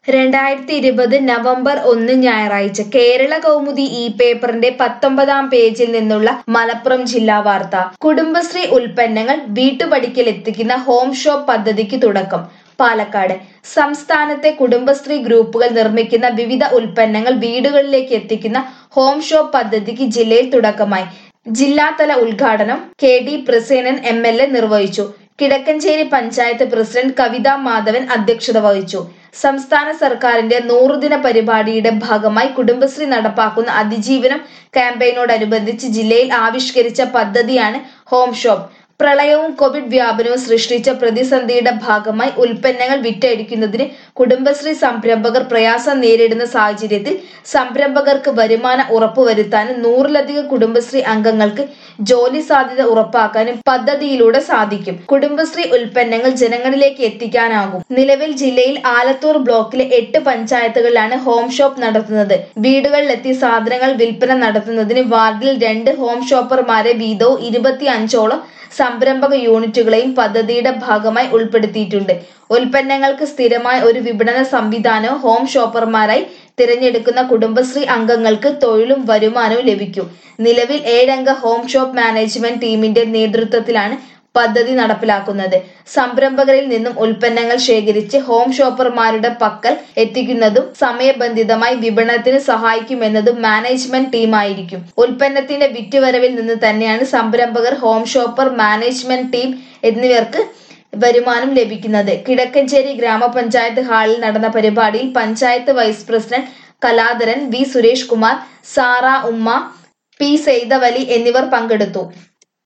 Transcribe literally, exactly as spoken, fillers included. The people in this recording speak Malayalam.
രണ്ടായിരത്തി ഇരുപത് നവംബർ ഒന്ന് ഞായറാഴ്ച കേരള കൗമുദി ഈ പേപ്പറിന്റെ പത്തൊമ്പതാം പേജിൽ നിന്നുള്ള മലപ്പുറം ജില്ലാ വാർത്ത. കുടുംബശ്രീ ഉൽപ്പന്നങ്ങൾ വീട്ടുപടിക്കൽ എത്തിക്കുന്ന ഹോം ഷോപ്പ് പദ്ധതിക്ക് തുടക്കം. പാലക്കാട് സംസ്ഥാനത്തെ കുടുംബശ്രീ ഗ്രൂപ്പുകൾ നിർമ്മിക്കുന്ന വിവിധ ഉൽപ്പന്നങ്ങൾ വീടുകളിലേക്ക് എത്തിക്കുന്ന ഹോം ഷോപ്പ് പദ്ധതിക്ക് ജില്ലയിൽ തുടക്കമായി. ജില്ലാതല ഉദ്ഘാടനം K D Prasenan M L A നിർവഹിച്ചു. കിഴക്കഞ്ചേരി പഞ്ചായത്ത് പ്രസിഡന്റ് കവിത മാധവൻ അധ്യക്ഷത വഹിച്ചു. സംസ്ഥാന സർക്കാരിന്റെ നൂറുദിന പരിപാടിയുടെ ഭാഗമായി കുടുംബശ്രീ നടപ്പാക്കുന്ന അതിജീവനം ക്യാമ്പയിനോടനുബന്ധിച്ച് ജില്ലയിൽ ആവിഷ്കരിച്ച പദ്ധതിയാണ് ഹോം ഷോപ്പ്. പ്രളയവും കോവിഡ് വ്യാപനവും സൃഷ്ടിച്ച പ്രതിസന്ധിയുടെ ഭാഗമായി ഉൽപ്പന്നങ്ങൾ വിറ്റഴിക്കുന്നതിന് കുടുംബശ്രീ സംരംഭകർ പ്രയാസം നേരിടുന്ന സാഹചര്യത്തിൽ സംരംഭകർക്ക് വരുമാനം ഉറപ്പുവരുത്താനും നൂറിലധികം കുടുംബശ്രീ അംഗങ്ങൾക്ക് ജോലി സാധ്യത ഉറപ്പാക്കാനും പദ്ധതിയിലൂടെ സാധിക്കും. കുടുംബശ്രീ ഉൽപ്പന്നങ്ങൾ ജനങ്ങളിലേക്ക് എത്തിക്കാനാകും. നിലവിൽ ജില്ലയിൽ ആലത്തൂർ ബ്ലോക്കിലെ എട്ട് പഞ്ചായത്തുകളിലാണ് ഹോം ഷോപ്പ് നടത്തുന്നത്. വീടുകളിലെത്തി സാധനങ്ങൾ വിൽപ്പന നടത്തുന്നതിന് വാർഡിൽ രണ്ട് ഹോം ഷോപ്പർമാരെ വീതവും ഇരുപത്തി അഞ്ചോളം സംരംഭക യൂണിറ്റുകളെയും പദ്ധതിയുടെ ഭാഗമായി ഉൾപ്പെടുത്തിയിട്ടുണ്ട്. ഉൽപ്പന്നങ്ങൾക്ക് സ്ഥിരമായ ഒരു വിപണന സംവിധാനവും ഹോം ഷോപ്പർമാരായി തിരഞ്ഞെടുക്കുന്ന കുടുംബശ്രീ അംഗങ്ങൾക്ക് തൊഴിലും വരുമാനവും ലഭിക്കും. നിലവിൽ ഏഴംഗ ഹോം ഷോപ്പ് മാനേജ്മെന്റ് ടീമിന്റെ നേതൃത്വത്തിലാണ് പദ്ധതി നടപ്പിലാക്കുന്നത്. സംരംഭകരിൽ നിന്നും ഉൽപ്പന്നങ്ങൾ ശേഖരിച്ച് ഹോം ഷോപ്പർമാരുടെ പക്കൽ എത്തിക്കുന്നതും സമയബന്ധിതമായി വിപണനത്തിന് സഹായിക്കുമെന്നതും മാനേജ്മെന്റ് ടീമായിരിക്കും. ഉൽപ്പന്നത്തിന്റെ വിറ്റുവരവിൽ നിന്ന് തന്നെയാണ് സംരംഭകർ, ഹോം ഷോപ്പർ, മാനേജ്മെന്റ് ടീം എന്നിവർക്ക് വരുമാനം ലഭിക്കുന്നത്. കിഴക്കഞ്ചേരി ഗ്രാമപഞ്ചായത്ത് ഹാളിൽ നടന്ന പരിപാടിയിൽ panchayat vice president Kaladharan, V Suresh Kumar, Sara Umma, P Saithavali എന്നിവർ പങ്കെടുത്തു.